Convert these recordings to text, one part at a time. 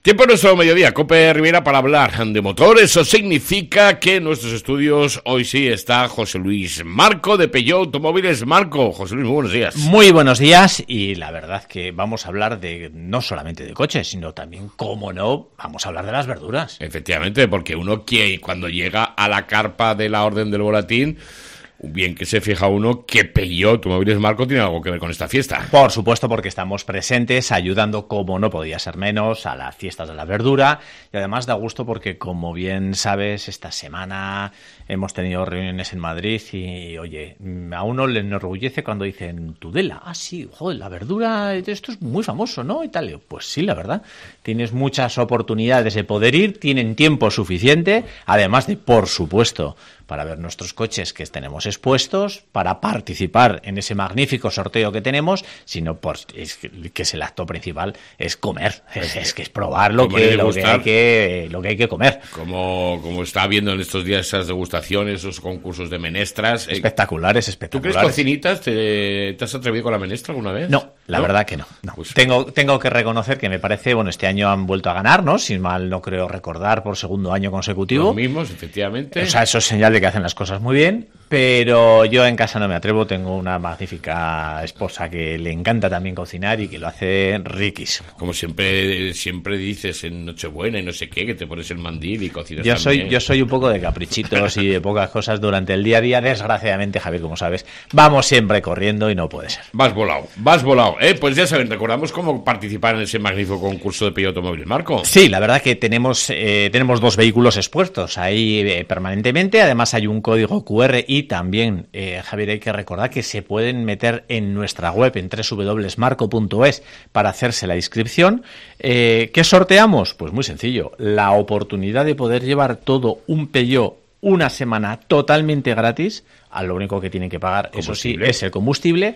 Tiempo en nuestro mediodía, COPE Rivera, para hablar de motor. Eso significa que en nuestros estudios hoy sí está José Luis Marco de Peugeot Automóviles. Marco, José Luis, muy buenos días. Muy buenos días, y la verdad que vamos a hablar de no solamente de coches, sino también, cómo no, vamos a hablar de las verduras. Efectivamente, porque uno que cuando llega a la carpa de la Orden del Volatín, bien que se fija uno que Peugeot Automóviles Marco tiene algo que ver con esta fiesta. Por supuesto, porque estamos presentes ayudando, como no podía ser menos, a las fiestas de la verdura, y además da gusto porque, como bien sabes, esta semana hemos tenido reuniones en Madrid y, oye, a uno le enorgullece cuando dicen Tudela, sí, joder, la verdura, esto es muy famoso, ¿no? Y tal. Pues sí, la verdad, tienes muchas oportunidades de poder ir, tienen tiempo suficiente, además de, por supuesto, para ver nuestros coches que tenemos expuestos, para participar en ese magnífico sorteo que tenemos, sino es que es el acto principal, es comer, es que es probar lo que hay que comer. Como está viendo en estos días esas degustaciones, esos concursos de menestras. Espectaculares. ¿Tú crees cocinitas? ¿Te has atrevido con la menestra alguna vez? No, la verdad que no. Pues tengo que reconocer que me parece, este año han vuelto a ganar, ¿no? Sin mal no creo recordar, por segundo año consecutivo. Los mismos, efectivamente. O sea, eso es señal de que hacen las cosas muy bien, pero yo en casa no me atrevo. Tengo una magnífica esposa que le encanta también cocinar y que lo hace riquísimo. Como siempre dices en Nochebuena y no sé qué, que te pones el mandil y cocinas yo también. Yo soy un poco de caprichitos y de pocas cosas durante el día a día. Desgraciadamente, Javier, como sabes, vamos siempre corriendo y no puede ser. Vas volado. Pues ya saben, recordamos cómo participar en ese magnífico concurso de Peugeot Automóviles Marco. Sí, la verdad que tenemos dos vehículos expuestos ahí permanentemente. Además hay un código QR y también, Javier, hay que recordar que se pueden meter en nuestra web en www.marco.es para hacerse la inscripción. ¿Qué sorteamos? Pues muy sencillo, la oportunidad de poder llevar todo un Peugeot una semana totalmente gratis. Lo único que tienen que pagar, eso sí, es el combustible.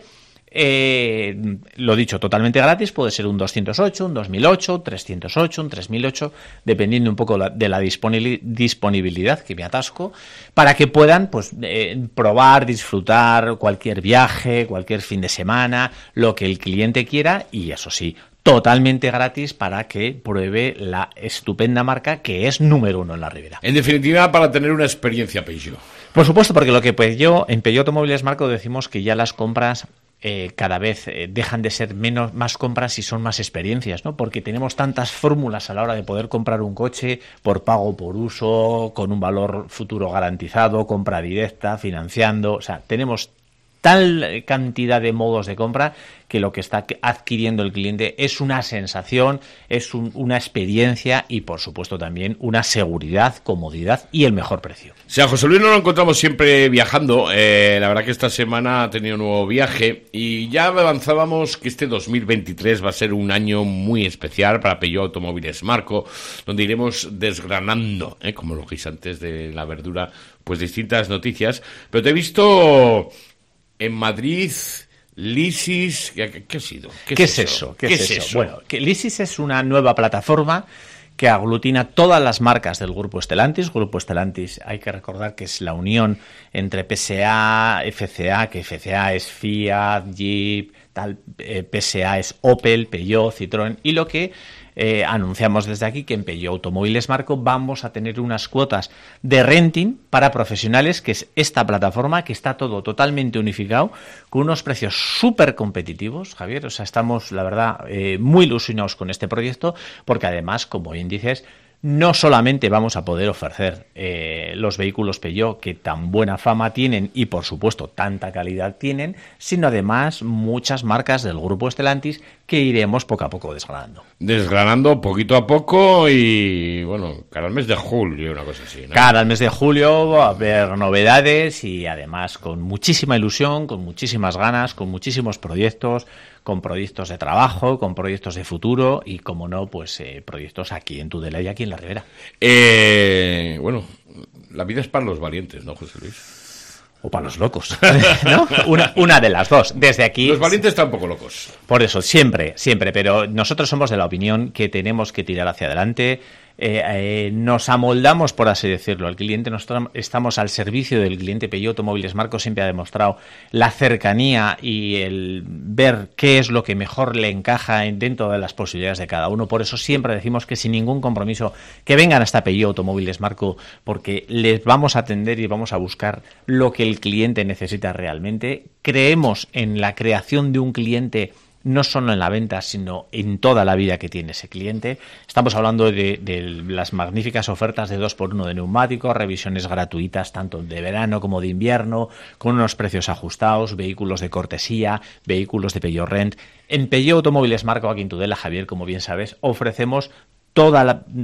Lo dicho, totalmente gratis. Puede ser un 208, un 2008, un 308, un 3008, dependiendo un poco de la disponibilidad, que me atasco, para que puedan probar, disfrutar cualquier viaje, cualquier fin de semana, lo que el cliente quiera, y eso sí, totalmente gratis para que pruebe la estupenda marca que es número uno en la Ribera. En definitiva, para tener una experiencia Peugeot. Por supuesto, porque lo que en Peugeot Automóviles Marco decimos que ya las compras cada vez dejan de ser más compras y son más experiencias, ¿no? Porque tenemos tantas fórmulas a la hora de poder comprar un coche por pago por uso, con un valor futuro garantizado, compra directa, financiando. O sea, tenemos tal cantidad de modos de compra que lo que está adquiriendo el cliente es una sensación, es una experiencia y, por supuesto, también una seguridad, comodidad y el mejor precio. O sea, José Luis no lo encontramos siempre viajando. La verdad que esta semana ha tenido un nuevo viaje y ya avanzábamos que este 2023 va a ser un año muy especial para Peugeot Automóviles Marco, donde iremos desgranando, como lo dijiste antes de la verdura, pues distintas noticias. Pero te he visto en Madrid, Lysis, ¿qué ha sido? ¿Qué es eso? Bueno, que Lysis es una nueva plataforma que aglutina todas las marcas del Grupo Stellantis. Grupo Stellantis, hay que recordar que es la unión entre PSA, FCA, que FCA es Fiat, Jeep, PSA es Opel, Peugeot, Citroën, y lo que anunciamos desde aquí, que en Peugeot Automóviles Marco vamos a tener unas cuotas de renting para profesionales, que es esta plataforma, que está todo totalmente unificado, con unos precios súper competitivos, Javier. O sea, estamos, la verdad, muy ilusionados con este proyecto, porque además, como bien dices, no solamente vamos a poder ofrecer los vehículos Peugeot que tan buena fama tienen y, por supuesto, tanta calidad tienen, sino además muchas marcas del Grupo Stellantis que iremos poco a poco desgranando. Desgranando poquito a poco y, cara al mes de julio, una cosa así, ¿no? Cara al mes de julio va a haber novedades y, además, con muchísima ilusión, con muchísimas ganas, con muchísimos proyectos, con proyectos de trabajo, con proyectos de futuro y, como no, proyectos aquí en Tudela y aquí en la Ribera. La vida es para los valientes, ¿no, José Luis? O para los locos, ¿no? Una de las dos. Desde aquí... Los valientes están un poco locos. Por eso, siempre, pero nosotros somos de la opinión que tenemos que tirar hacia adelante. nos amoldamos, por así decirlo, al cliente, nosotros estamos al servicio del cliente. Peugeot Automóviles Marco siempre ha demostrado la cercanía y el ver qué es lo que mejor le encaja dentro de las posibilidades de cada uno. Por eso siempre decimos que sin ningún compromiso que vengan hasta Peugeot Automóviles Marco, porque les vamos a atender y vamos a buscar lo que el cliente necesita realmente. Creemos en la creación de un cliente, no solo en la venta, sino en toda la vida que tiene ese cliente. Estamos hablando de las magníficas ofertas de 2x1 de neumáticos, revisiones gratuitas tanto de verano como de invierno, con unos precios ajustados, vehículos de cortesía, vehículos de Peugeot Rent. En Peugeot Automóviles Marco, aquí en Tudela, Javier, como bien sabes, ofrecemos toda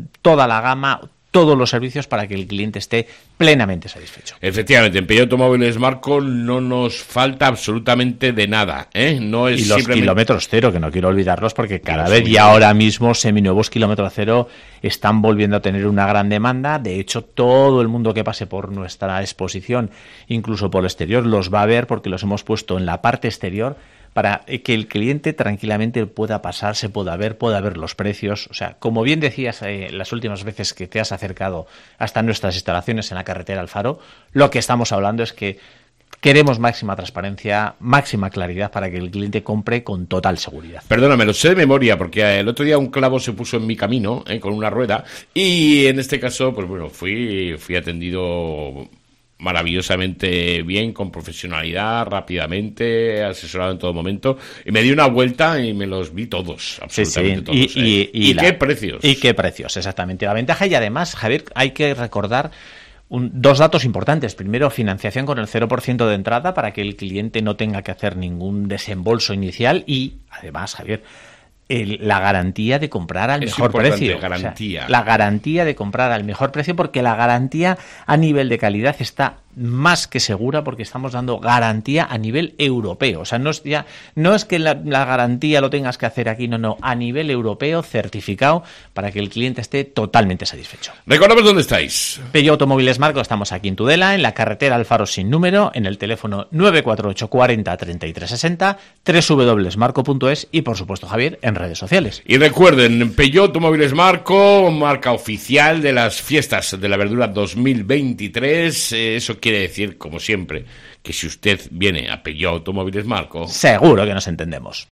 la gama, todos los servicios para que el cliente esté plenamente satisfecho. Efectivamente, en Peugeot Automóviles Marco no nos falta absolutamente de nada, ¿eh? No es y los simplemente... kilómetros cero, que no quiero olvidarlos, porque cada vez y ahora mismo seminuevos kilómetro cero están volviendo a tener una gran demanda. De hecho, todo el mundo que pase por nuestra exposición, incluso por el exterior, los va a ver, porque los hemos puesto en la parte exterior para que el cliente tranquilamente pueda pasarse, pueda ver los precios. O sea, como bien decías las últimas veces que te has acercado hasta nuestras instalaciones en la carretera Alfaro, lo que estamos hablando es que queremos máxima transparencia, máxima claridad para que el cliente compre con total seguridad. Perdóname, lo sé de memoria, porque el otro día un clavo se puso en mi camino, con una rueda, y en este caso, pues bueno, fui atendido maravillosamente bien, con profesionalidad, rápidamente, asesorado en todo momento, y me di una vuelta y me los vi todos, absolutamente todos. ¿Y qué precios? Y qué precios, exactamente. La ventaja, y además, Javier, hay que recordar dos datos importantes. Primero, financiación con el 0% de entrada para que el cliente no tenga que hacer ningún desembolso inicial, y además, Javier, la garantía de comprar al mejor precio. Garantía. O sea, la garantía de comprar al mejor precio, porque la garantía a nivel de calidad está más que segura, porque estamos dando garantía a nivel europeo. O sea, no es que la garantía lo tengas que hacer aquí, no, a nivel europeo, certificado, para que el cliente esté totalmente satisfecho. Recordamos dónde estáis. Peugeot Automóviles Marco, estamos aquí en Tudela, en la carretera Alfaro sin número, en el teléfono 948 40 33 60, www.marco.es y, por supuesto, Javier, en redes sociales. Y recuerden, Peugeot Automóviles Marco, marca oficial de las fiestas de la verdura 2023. Eso quiere decir, como siempre, que si usted viene a Peugeot Automóviles Marco, seguro que nos entendemos.